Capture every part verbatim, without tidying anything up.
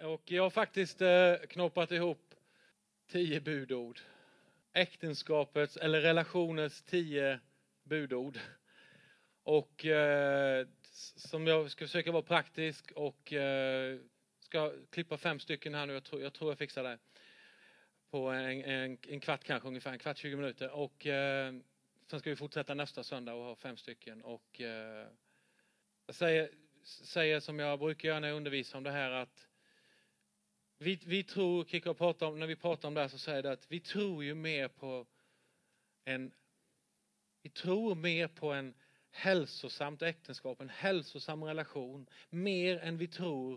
Och jag har faktiskt eh, knoppat ihop tio budord. Äktenskapets eller relationens tio budord. Och eh, som jag ska försöka vara praktisk och eh, ska klippa fem stycken här nu. Jag tror jag, tror jag fixar det. På en, en, en kvart kanske, ungefär en kvart, tjugo minuter. Och eh, sen ska vi fortsätta nästa söndag och ha fem stycken. Och eh, jag säger, säger som jag brukar göra när jag undervisar om det här att vi, vi tror, Kika pratar om, när vi pratar om det här så säger det att vi tror ju mer på en, vi tror mer på en hälsosamt äktenskap, en hälsosam relation, mer än vi tror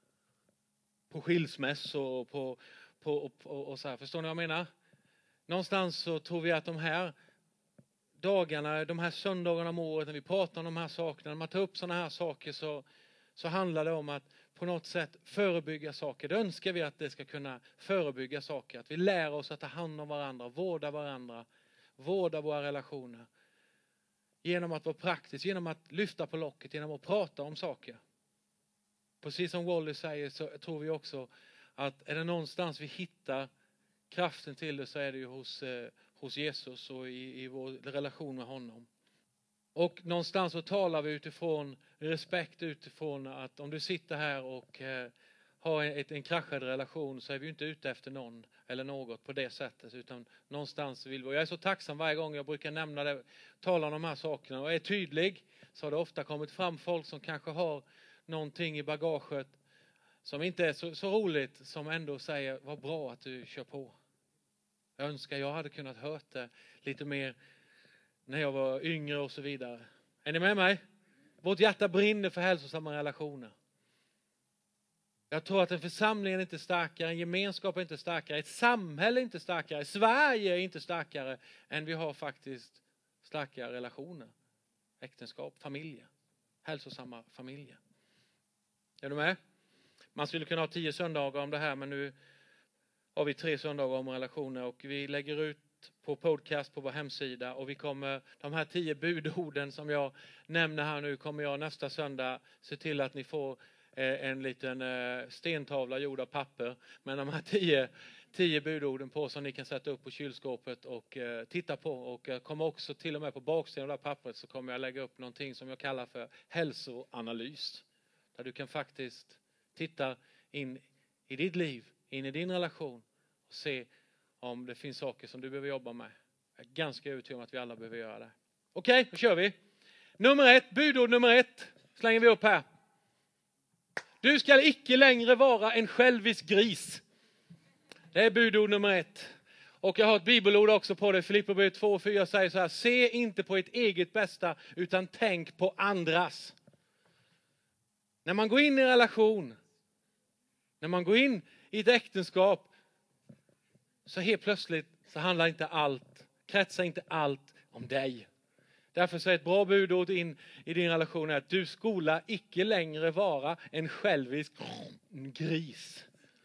på skilsmässor och på, på, och, och, och så här. Förstår ni vad jag menar? Någonstans så tror vi att de här dagarna, de här söndagarna om året när vi pratar om de här sakerna, när man tar upp sådana här saker så, så handlar det om att på något sätt förebygga saker. Det önskar vi att det ska kunna förebygga saker. Att vi lär oss att ta hand om varandra, vårda varandra, vårda våra relationer. Genom att vara praktisk, genom att lyfta på locket, genom att prata om saker. Precis som Wally säger så tror vi också att är det någonstans vi hittar kraften till det så är det ju hos, eh, hos Jesus och i, i vår relation med honom. Och någonstans så talar vi utifrån respekt utifrån att om du sitter här och eh, har en, en kraschad relation så är vi inte ute efter någon eller något på det sättet. Utan någonstans vill vi, och jag är så tacksam varje gång jag brukar nämna det, tala om de här sakerna och är tydlig så har det ofta kommit fram folk som kanske har någonting i bagaget som inte är så, så roligt som ändå säger vad bra att du kör på. Jag önskar jag hade kunnat hört det lite mer när jag var yngre och så vidare. Är ni med mig? Vårt hjärta brinner för hälsosamma relationer. Jag tror att en församling är inte starkare, en gemenskap är inte starkare, ett samhälle är inte starkare, Sverige är inte starkare än vi har faktiskt starka relationer. Äktenskap, familjer, hälsosamma familjer. Är du med? Man skulle kunna ha tio söndagar om det här men nu har vi tre söndagar om relationer och vi lägger ut på podcast på vår hemsida och vi kommer, de här tio budorden som jag nämner här nu kommer jag nästa söndag se till att ni får eh, en liten eh, stentavla gjord av papper med de här tio, tio budorden på som ni kan sätta upp på kylskåpet och eh, titta på och eh, kommer också till och med på baksidan av det här pappret så kommer jag lägga upp någonting som jag kallar för hälsoanalys där du kan faktiskt titta in i ditt liv, in i din relation och se om det finns saker som du behöver jobba med. Jag är ganska övertygad om att vi alla behöver göra det. Okej, då kör vi. Nummer ett, budord nummer ett. Slänger vi upp här. Du ska icke längre vara en självisk gris. Det är budord nummer ett. Och jag har ett bibelord också på det. Filipperbrevet två och fyra säger så här. Se inte på ert eget bästa utan tänk på andras. När man går in i en relation. När man går in i ett äktenskap. Så helt plötsligt så handlar inte allt, kretsar inte allt om dig. Därför så är ett bra budord in i din relation är att du skola icke längre vara en självisk gris.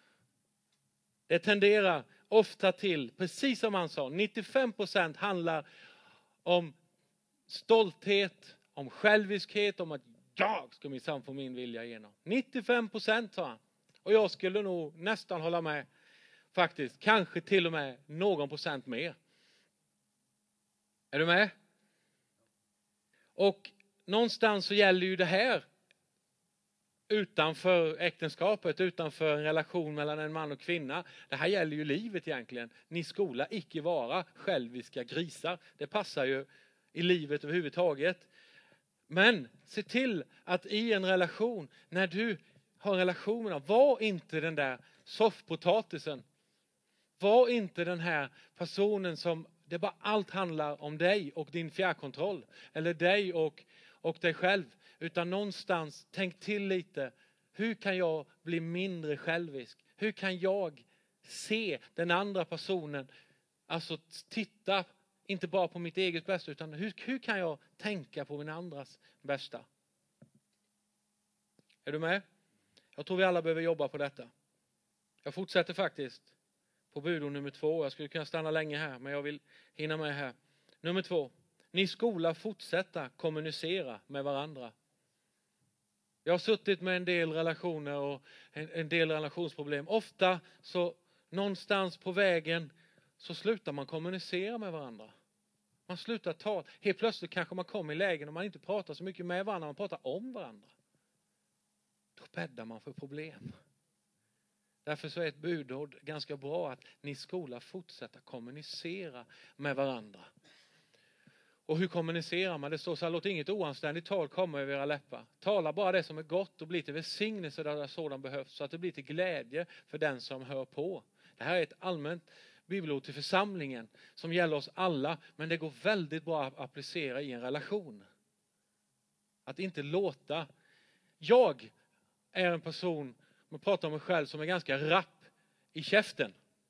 Det tenderar ofta till, precis som han sa, nittiofem procent handlar om stolthet, om själviskhet, om att jag ska minsann få min vilja igenom. nittiofem procent sa han. Och jag skulle nog nästan hålla med. Faktiskt, kanske till och med någon procent mer. Är du med? Och någonstans så gäller ju det här utanför äktenskapet, utanför en relation mellan en man och kvinna. Det här gäller ju livet egentligen. Ni skola icke vara själviska grisar. Det passar ju i livet överhuvudtaget. Men se till att i en relation, när du har en relation med någon, var inte den där soffpotatisen. Var inte den här personen som det bara allt handlar om dig och din fjärrkontroll. Eller dig och, och dig själv. Utan någonstans tänk till lite. Hur kan jag bli mindre självisk? Hur kan jag se den andra personen? Alltså titta inte bara på mitt eget bästa. Utan hur, hur kan jag tänka på min andras bästa? Är du med? Jag tror vi alla behöver jobba på detta. Jag fortsätter faktiskt. På budord nummer två. Jag skulle kunna stanna länge här. Men jag vill hinna med här. Nummer två. Ni skola fortsätta kommunicera med varandra. Jag har suttit med en del relationer och en, en del relationsproblem. Ofta så någonstans på vägen så slutar man kommunicera med varandra. Man slutar ta. Helt plötsligt kanske man kommer i lägen och man inte pratar så mycket med varandra. Man pratar om varandra. Då bäddar man för problem. Därför så är ett budord ganska bra att ni skola fortsätta kommunicera med varandra. Och hur kommunicerar man? Det står så här: låt inget oanständigt tal komma över era läppar. Tala bara det som är gott och bli till välsignelse där sådan behövs. Så att det blir till glädje för den som hör på. Det här är ett allmänt bibelord till församlingen som gäller oss alla. Men det går väldigt bra att applicera i en relation. Att inte låta. Jag är en person, man pratar om mig själv, som är ganska rapp i käften.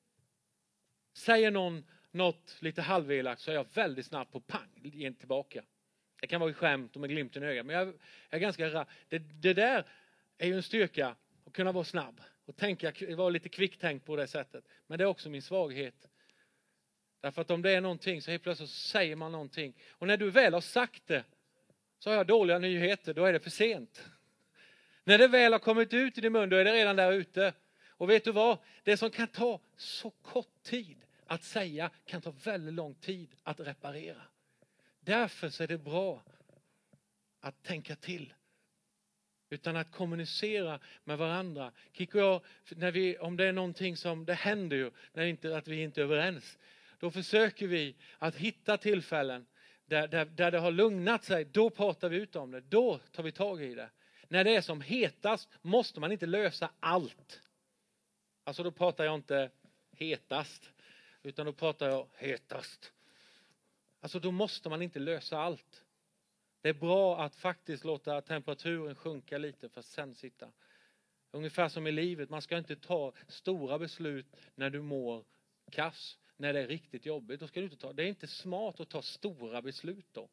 Säger någon något lite halvelakt så är jag väldigt snabbt på pang igen tillbaka. Det kan vara i skämt och med glimten i ögat. Men jag är ganska rapp. Det, det där är ju en styrka att kunna vara snabb. Och tänka, vara lite kvicktänkt på det sättet. Men det är också min svaghet. Därför att om det är någonting så helt plötsligt så säger man någonting. Och när du väl har sagt det så har jag dåliga nyheter. Då är det för sent. När det väl har kommit ut i din mun då är det redan där ute. Och vet du vad? Det som kan ta så kort tid att säga kan ta väldigt lång tid att reparera. Därför så är det bra att tänka till. Utan att kommunicera med varandra. Kiko och jag, när vi, om det är någonting som det händer ju, när inte, att vi inte är överens. Då försöker vi att hitta tillfällen där, där, där det har lugnat sig. Då pratar vi ut om det. Då tar vi tag i det. När det är som hetast måste man inte lösa allt. Alltså då pratar jag inte hetast. Utan då pratar jag hetast. Alltså då måste man inte lösa allt. Det är bra att faktiskt låta temperaturen sjunka lite för att sen sitta. Ungefär som i livet. Man ska inte ta stora beslut när du mår kass. När det är riktigt jobbigt. Då ska du inte ta. Det är inte smart att ta stora beslut då.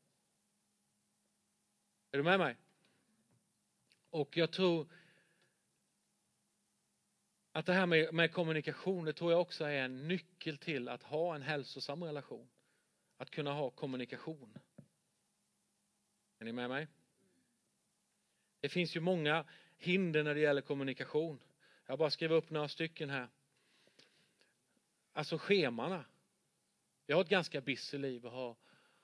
Är du med mig? Och jag tror att det här med, med kommunikation, det tror jag också är en nyckel till att ha en hälsosam relation. Att kunna ha kommunikation. Är ni med mig? Det finns ju många hinder när det gäller kommunikation. Jag bara skriver upp några stycken här. Alltså schemana. Jag har ett ganska busy liv och har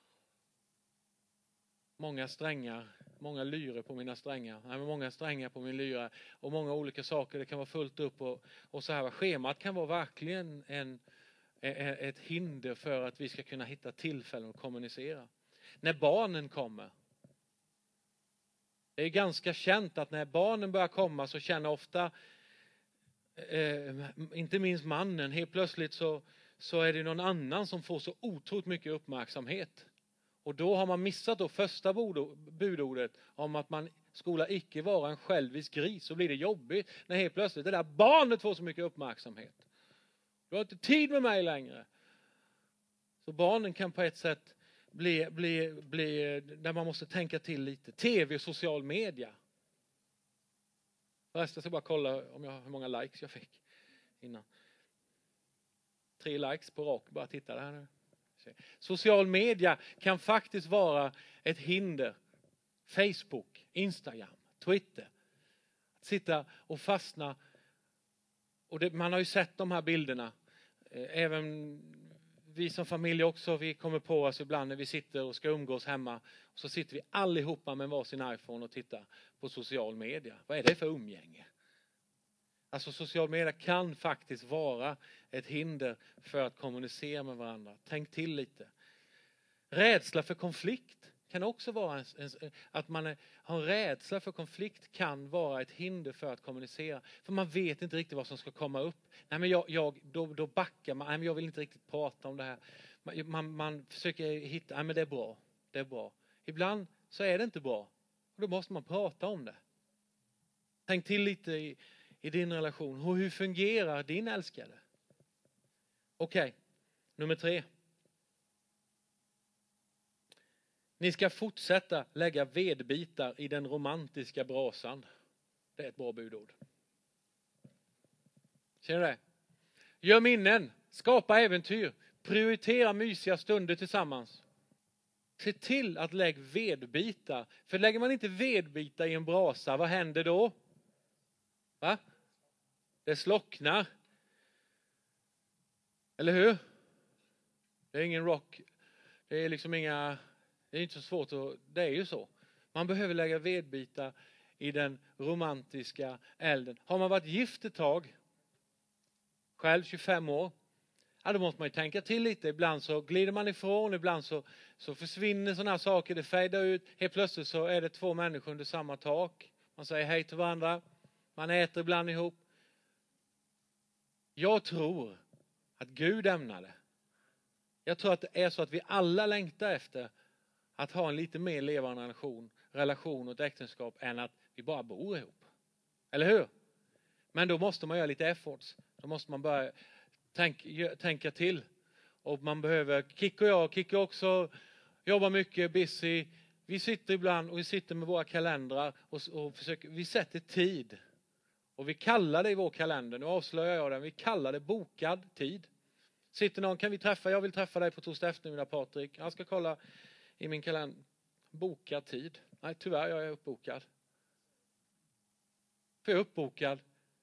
många strängar, många lyre på mina strängar. Nej, många strängar på min lyra och många olika saker. Det kan vara fullt upp och, och så här. Schemat kan vara verkligen en, ett hinder för att vi ska kunna hitta tillfällen att kommunicera. När barnen kommer. Det är ganska känt att när barnen börjar komma så känner ofta, eh, inte minst mannen, helt plötsligt så, så är det någon annan som får så otroligt mycket uppmärksamhet. Och då har man missat då första budordet om att man skola icke vara en självisk gris. Så blir det jobbigt när helt plötsligt det där barnet får så mycket uppmärksamhet. Du har inte tid med mig längre. Så barnen kan på ett sätt bli, bli, bli där man måste tänka till lite. Tv och social media. Förresten ska jag bara kolla om jag, hur många likes jag fick innan. Tre likes på rak, bara titta där nu. Social media kan faktiskt vara ett hinder. Facebook, Instagram, Twitter. Att sitta och fastna. Och det, man har ju sett de här bilderna. Även vi som familj också, vi kommer på oss ibland när vi sitter och ska umgås hemma. Så sitter vi allihopa med varsin iPhone och tittar på social media. Vad är det för umgänge? Alltså social media kan faktiskt vara ett hinder för att kommunicera med varandra. Tänk till lite. Rädsla för konflikt kan också vara en, en, att man är, har en rädsla för konflikt kan vara ett hinder för att kommunicera. För man vet inte riktigt vad som ska komma upp. Nej men jag, jag, då, då backar man. Nej men jag vill inte riktigt prata om det här. Man, man, man försöker hitta, nej men det är bra. Det är bra. Ibland så är det inte bra. Och då måste man prata om det. Tänk till lite i I din relation. Hur fungerar din älskade? Okej, okay. Nummer tre. Ni ska fortsätta lägga vedbitar i den romantiska brasan. Det är ett bra budord. Känner du det? Gör minnen. Skapa äventyr. Prioritera mysiga stunder tillsammans. Se till att lägga vedbitar. För lägger man inte vedbitar i en brasa, vad händer då? Va? Det slocknar. Eller hur? Det är ingen rock. Det är liksom inga... Det är inte så svårt att... Det är ju så. Man behöver lägga vedbitar i den romantiska elden. Har man varit gift ett tag, själv tjugofem år, ja, då måste man ju tänka till lite. Ibland så glider man ifrån, ibland så, så försvinner sådana här saker, det fejdar ut. Helt plötsligt så är det två människor under samma tak. Man säger hej till varandra, man äter ibland ihop. Jag tror att Gud ämnade. Jag tror att det är så att vi alla längtar efter att ha en lite mer levande relation, relation och ett äktenskap än att vi bara bor ihop. Eller hur? Men då måste man göra lite efforts. Då måste man börja tänk, tänka till. Och man behöver, Kick och jag, Kick också jobbar mycket, busy. Vi sitter ibland och vi sitter med våra kalendrar och, och försöker, vi sätter tid. Och vi kallar det i vår kalender, nu avslöjar jag den, vi kallar det bokad tid. Sitter någon, kan vi träffa, jag vill träffa dig på torsdag eftermiddag Patrik. Jag ska kolla i min kalender, bokad tid. Nej tyvärr, jag är uppbokad. För jag är uppbokad.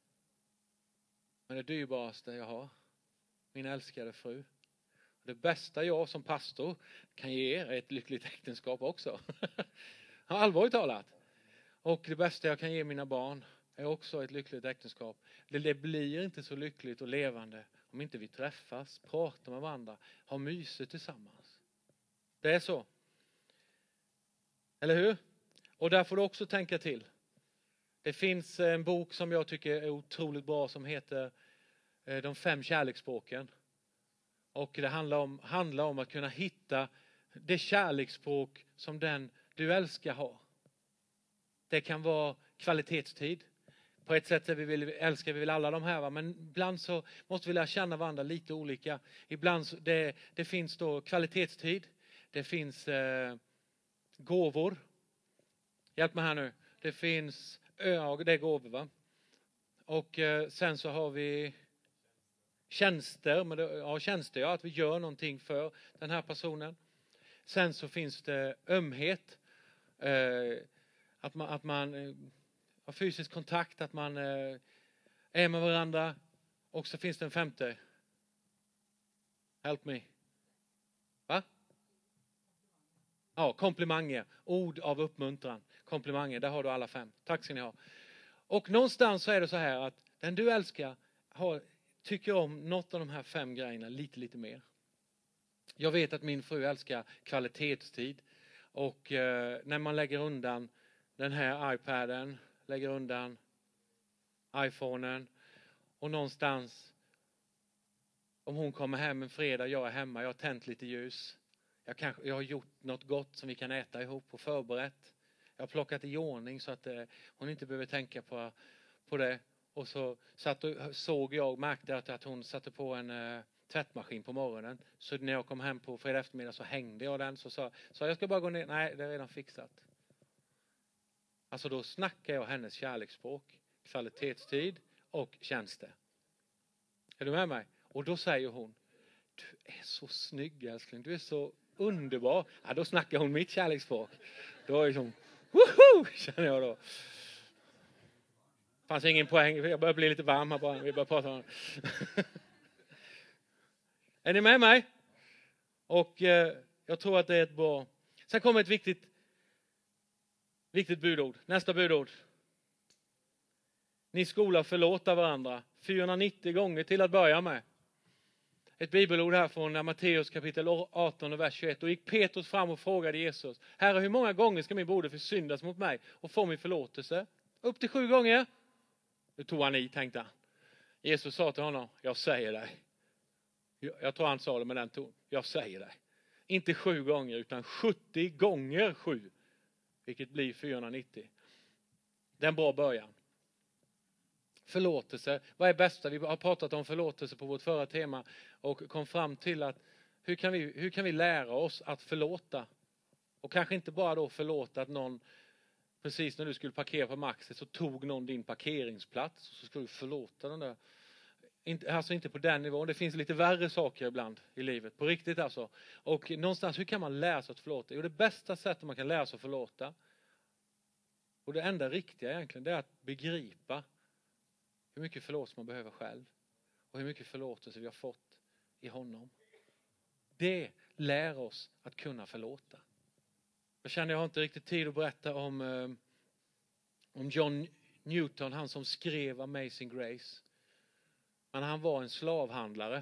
Men det dyrbaraste jag har, min älskade fru. Det bästa jag som pastor kan ge er är ett lyckligt äktenskap också. Allvarligt talat. Och det bästa jag kan ge mina barn är också ett lyckligt äktenskap. Det, det blir inte så lyckligt och levande om inte vi träffas, pratar med varandra, har mysigt tillsammans. Det är så. Eller hur? Och där får du också tänka till. Det finns en bok som jag tycker är otroligt bra som heter De fem kärleksspråken. Och det handlar om, handlar om att kunna hitta det kärleksspråk som den du älskar har. Det kan vara kvalitetstid. På ett sätt är vi vill, älskar vi vill alla de här. Va? Men ibland så måste vi lära känna varandra lite olika. Ibland så det, det finns då kvalitetstid. Det finns eh, gåvor. Hjälp mig här nu. Det finns, ja det är gåvor va. Och eh, sen så har vi tjänster. Men det, ja tjänster ja, att vi gör någonting för den här personen. Sen så finns det ömhet. Eh, att man, att man eh, har fysisk kontakt. Att man eh, är med varandra. Och så finns det en femte. Help me. Va? Ja, komplimanger. Ord av uppmuntran. Komplimanger, där har du alla fem. Tack ska ni ha. Och någonstans så är det så här att den du älskar har, tycker om något av de här fem grejerna lite, lite mer. Jag vet att min fru älskar kvalitetstid. Och eh, när man lägger undan den här iPaden, lägger undan iPhonen och någonstans om hon kommer hem en fredag, jag är hemma, jag har tänt lite ljus. Jag, kanske, jag har gjort något gott som vi kan äta ihop och förberett. Jag har plockat i ordning så att eh, hon inte behöver tänka på, på det. Och så satt och, såg jag, märkte att, att hon satte på en eh, tvättmaskin på morgonen. Så när jag kom hem på fredag eftermiddag så hängde jag den. Så sa så jag ska bara gå ner. Nej, det är redan fixat. Alltså då snackar jag hennes kärleksspråk. Kvalitetstid och tjänster. Är du med mig? Och då säger hon, du är så snygg älskling. Du är så underbar. Ja, då snackar hon mitt kärleksspråk. Då är det som, woho! Känner jag då. Fanns ingen poäng. Jag börjar bli lite varm här bara. Vi börjar prata om det. Är ni med mig? Och eh, jag tror att det är ett bra. Sen kommer ett viktigt viktigt budord. Nästa budord. Ni skola förlåta varandra fyrahundranittio gånger till att börja med. Ett bibelord här från Matteus kapitel arton och vers tjugoett. Och gick Petrus fram och frågade Jesus: Herre, hur många gånger ska min broder försyndas mot mig och få min förlåtelse? Upp till sju gånger. Nu tog han i, tänkte han. Jesus sa till honom: jag säger dig. Jag tror han sa det med den ton. Jag säger dig. Inte sju gånger utan sjuttio gånger sju. Vilket blir fyrahundranittio. Det är en bra början. Förlåtelse. Vad är bästa? Vi har pratat om förlåtelse på vårt förra tema. Och kom fram till att hur kan vi, hur kan vi lära oss att förlåta? Och kanske inte bara då förlåta att någon, precis när du skulle parkera på Maxet så tog någon din parkeringsplats. Så skulle du förlåta den där Inte, alltså inte på den nivån. Det finns lite värre saker ibland i livet. På riktigt alltså. Och någonstans, hur kan man lära sig att förlåta? Jo, det bästa sättet man kan lära sig att förlåta. Och det enda riktiga egentligen, det är att begripa hur mycket förlåtelse man behöver själv. Och hur mycket förlåtelse vi har fått i honom. Det lär oss att kunna förlåta. Jag känner jag har inte riktigt tid att berätta om, eh, om John Newton, han som skrev Amazing Grace. Men han var en slavhandlare.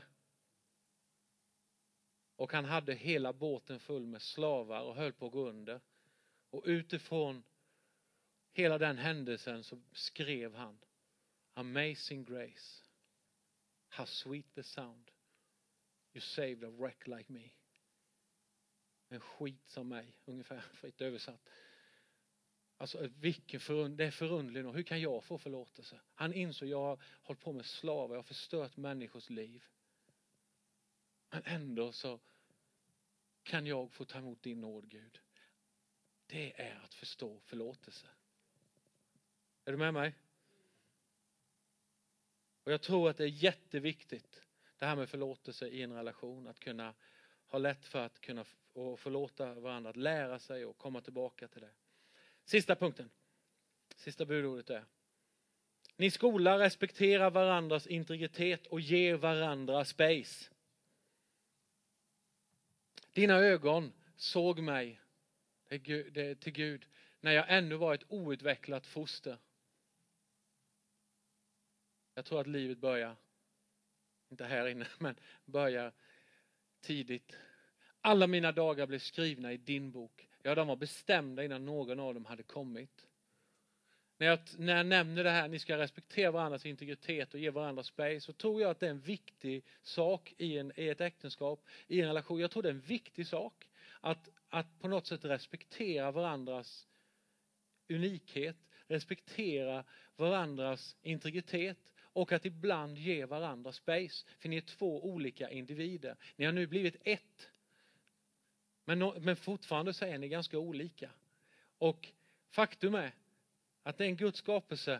Och han hade hela båten full med slavar och höll på att gå under. Och utifrån hela den händelsen så skrev han Amazing Grace. How sweet the sound. You saved a wreck like me. En skit som mig, ungefär fritt översatt. Alltså vilken förund, det är förundligt. Hur kan jag få förlåtelse? Han insåg, jag har hållit på med slavar, jag har förstört människors liv. Men ändå så kan jag få ta emot din nåd, Gud. Det är att förstå förlåtelse. Är du med mig? Och jag tror att det är jätteviktigt, det här med förlåtelse i en relation. Att kunna ha lätt för att kunna och förlåta varandra, att lära sig och komma tillbaka till det. Sista punkten. Sista budordet är: ni skola respektera varandras integritet och ge varandra space. Dina ögon såg mig, det är Gud, det är till Gud, när jag ännu var ett outvecklat foster. Jag tror att livet börjar, inte här inne, men börjar tidigt. Alla mina dagar blev skrivna i din bok. Ja, de var bestämda innan någon av dem hade kommit. När jag, när jag nämner det här, ni ska respektera varandras integritet och ge varandra space, så tror jag att det är en viktig sak i, en, i ett äktenskap, i en relation. Jag tror det är en viktig sak att, att på något sätt respektera varandras unikhet, respektera varandras integritet och att ibland ge varandra space. För ni är två olika individer. Ni har nu blivit ett. Men, men fortfarande så är ni ganska olika. Och faktum är att det är en Guds skapelse.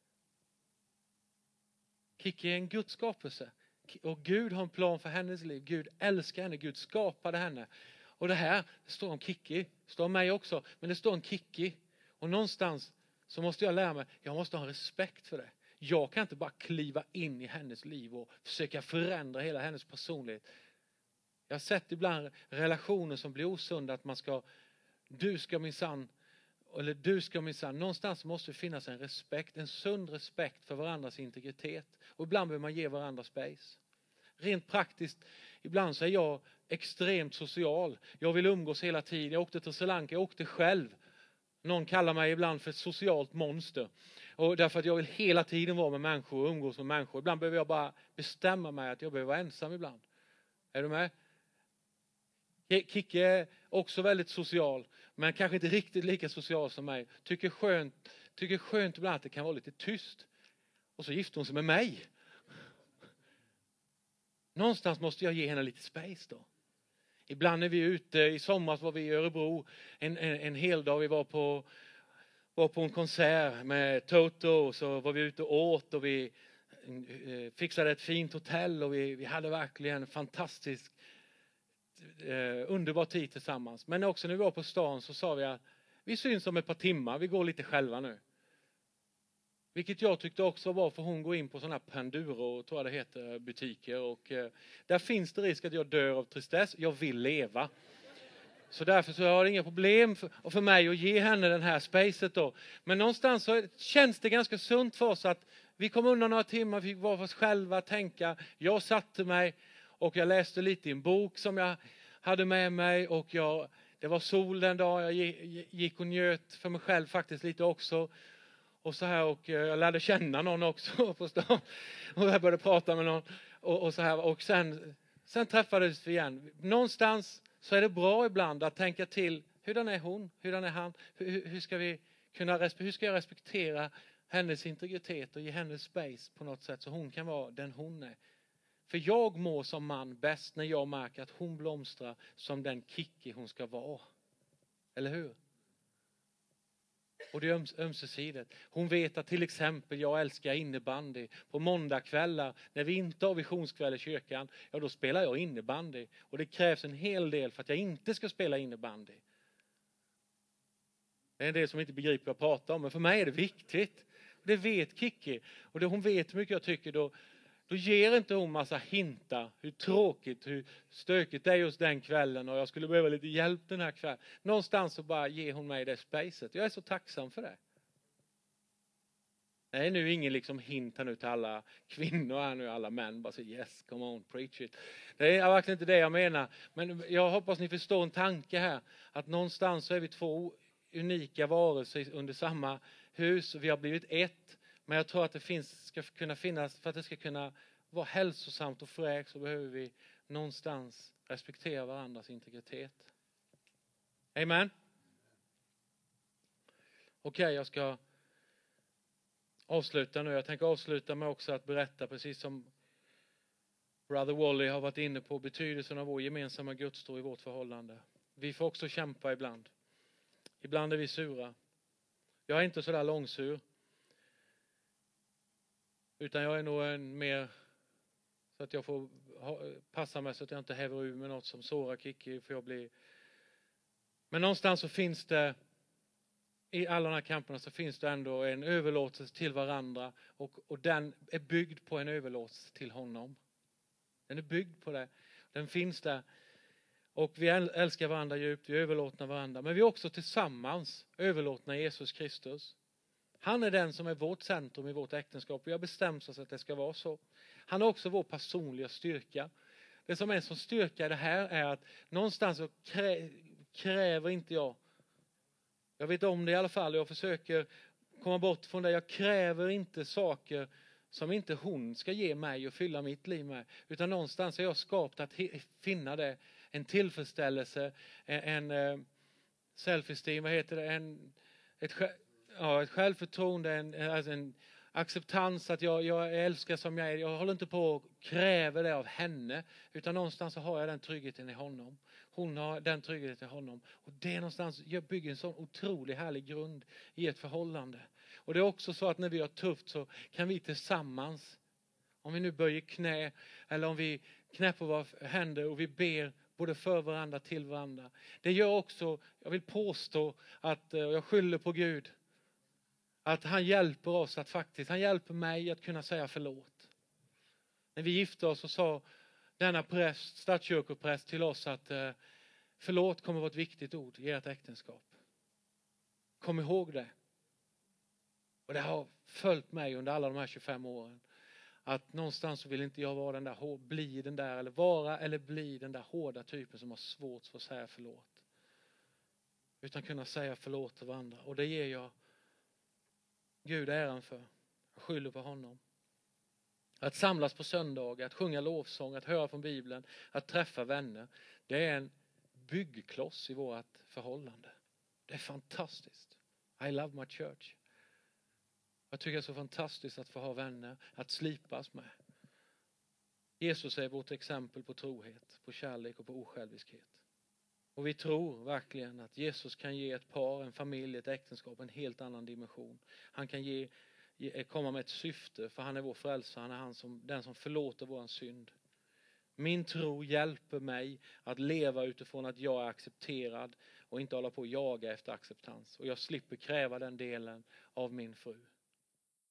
Kiki är en Guds skapelse. Och Gud har en plan för hennes liv. Gud älskar henne. Gud skapade henne. Och det här det står om Kiki. Det står om mig också. Men det står om Kiki. Och någonstans så måste jag lära mig. Jag måste ha respekt för det. Jag kan inte bara kliva in i hennes liv och försöka förändra hela hennes personlighet. Jag har sett ibland relationer som blir osunda. Att man ska, du ska minsann, eller du ska minsann. Någonstans måste det finnas en respekt, en sund respekt för varandras integritet. Och ibland behöver man ge varandra space. Rent praktiskt, ibland så är jag extremt social. Jag vill umgås hela tiden. Jag åkte till Sri Lanka, jag åkte själv. Någon kallar mig ibland för ett socialt monster. Och därför att jag vill hela tiden vara med människor och umgås med människor. Ibland behöver jag bara bestämma mig att jag behöver vara ensam ibland. Är du med? Kicke är också väldigt social, men kanske inte riktigt lika social som mig. Tycker skönt, tycker skönt ibland att det kan vara lite tyst. Och så gifter hon sig med mig. Någonstans måste jag ge henne lite space då. Ibland är vi ute, i somras var vi i Örebro en, en, en hel dag. Vi var på, var på en konsert med Toto, och så var vi ute och åt och vi eh, fixade ett fint hotell och vi, vi hade verkligen en fantastisk eh, underbar tid tillsammans. Men också när vi var på stan så sa vi att vi syns om ett par timmar, vi går lite själva nu. Vilket jag tyckte också var, för hon går in på sådana här Panduro, tror jag det heter, butiker. Och eh, där finns det risk att jag dör av tristess. Jag vill leva. Så därför så har det inga problem för, för mig att ge henne den här spacet då. Men någonstans så känns det ganska sunt för oss att vi kom undan några timmar, vi fick vara för oss själva, tänka. Jag satte mig och jag läste lite i en bok som jag hade med mig. Och jag, det var sol den dag, jag gick och njöt för mig själv faktiskt lite också. Och så här, och jag lärde känna någon också på stan. Och jag började prata med någon. Och, och så här, och sen, sen träffades vi igen. Någonstans så är det bra ibland att tänka till. Hurdan är hon? Hurdan är han? Hur, hur, ska vi kunna, hur ska jag respektera hennes integritet och ge henne space på något sätt så hon kan vara den hon är. För jag mår som man bäst när jag märker att hon blomstrar som den Kiki hon ska vara. Eller hur? Och det är öms ömsesidigt. Hon vet att till exempel jag älskar innebandy. På måndagskvällar när vi inte har visionskväll i kyrkan, ja då spelar jag innebandy. Och det krävs en hel del för att jag inte ska spela innebandy. Det är en del som inte begriper vad jag pratar om, men för mig är det viktigt. Det vet Kiki. Och det hon vet hur mycket jag tycker, då, då ger inte hon massa hintar. Hur tråkigt, hur stökigt det är just den kvällen. Och jag skulle behöva lite hjälp den här kvällen. Någonstans så bara ger hon mig det spacet. Jag är så tacksam för det. Det är nu ingen liksom hint här nu till alla kvinnor här nu, alla män. Bara säger yes, come on, preach it. Det är verkligen inte det jag menar. Men jag hoppas ni förstår en tanke här. Att någonstans så är vi två unika varelser under samma hus. Vi har blivit ett. Men jag tror att det finns, ska kunna finnas, för att det ska kunna vara hälsosamt och fräkt, så behöver vi någonstans respektera varandras integritet. Amen. Okej, okay, jag ska avsluta nu. Jag tänker avsluta med också att berätta, precis som Brother Wally har varit inne på, betydelsen av vår gemensamma gudstro i vårt förhållande. Vi får också kämpa ibland. Ibland är vi sura. Jag är inte så där långsur. Utan jag är nog en mer så att jag får ha, passa mig så att jag inte häver ur med något som sårar Kiki. För jag blir... Men någonstans så finns det, i alla de här kamperna så finns det ändå en överlåtelse till varandra. Och, och den är byggd på en överlåtelse till honom. Den är byggd på det. Den finns där. Och vi älskar varandra djupt, vi överlåtnar varandra. Men vi är också tillsammans överlåtna Jesus Kristus. Han är den som är vårt centrum i vårt äktenskap. Vi har bestämt oss att det ska vara så. Han är också vår personliga styrka. Det som är som styrka i det här är att någonstans så krä, kräver inte jag. Jag vet om det i alla fall. Jag försöker komma bort från det. Jag kräver inte saker som inte hon ska ge mig och fylla mitt liv med. Utan någonstans är jag skapt att finna det. En tillfredsställelse. En, en self-esteem. Vad heter det? En, ett, ja, ett självförtroende. En, alltså en acceptans att jag, jag älskar som jag är. Jag håller inte på och kräver det av henne. Utan någonstans så har jag den tryggheten i honom. Hon har den tryggheten i honom. Och det är någonstans, jag bygger en sån otrolig härlig grund i ett förhållande. Och det är också så att när vi har tufft så kan vi tillsammans, om vi nu böjer knä eller om vi knäpper våra händer och vi ber både för varandra till varandra. Det gör också, jag vill påstå att, och jag skyller på Gud, att han hjälper oss att faktiskt, han hjälper mig att kunna säga förlåt. När vi gifte oss så sa denna präst, statskyrkopräst till oss att förlåt kommer vara ett viktigt ord i ert äktenskap. Kom ihåg det. Och det har följt mig under alla de här tjugofem åren. Att någonstans så vill inte jag vara den där, bli den där, eller vara eller bli den där hårda typen som har svårt för att säga förlåt. Utan kunna säga förlåt till varandra. Och det ger jag Gud äran för. Jag skyller på honom. Att samlas på söndagar, att sjunga lovsång, att höra från Bibeln, att träffa vänner. Det är en byggkloss i vårt förhållande. Det är fantastiskt. I love my church. Jag tycker det är så fantastiskt att få ha vänner, att slipas med. Jesus är vårt exempel på trohet, på kärlek och på osjälviskhet. Och vi tror verkligen att Jesus kan ge ett par, en familj, ett äktenskap en helt annan dimension. Han kan ge, ge, komma med ett syfte, för han är vår frälsare, han är han som, den som förlåter vår synd. Min tro hjälper mig att leva utifrån att jag är accepterad och inte hålla på att jaga efter acceptans. Och jag slipper kräva den delen av min fru.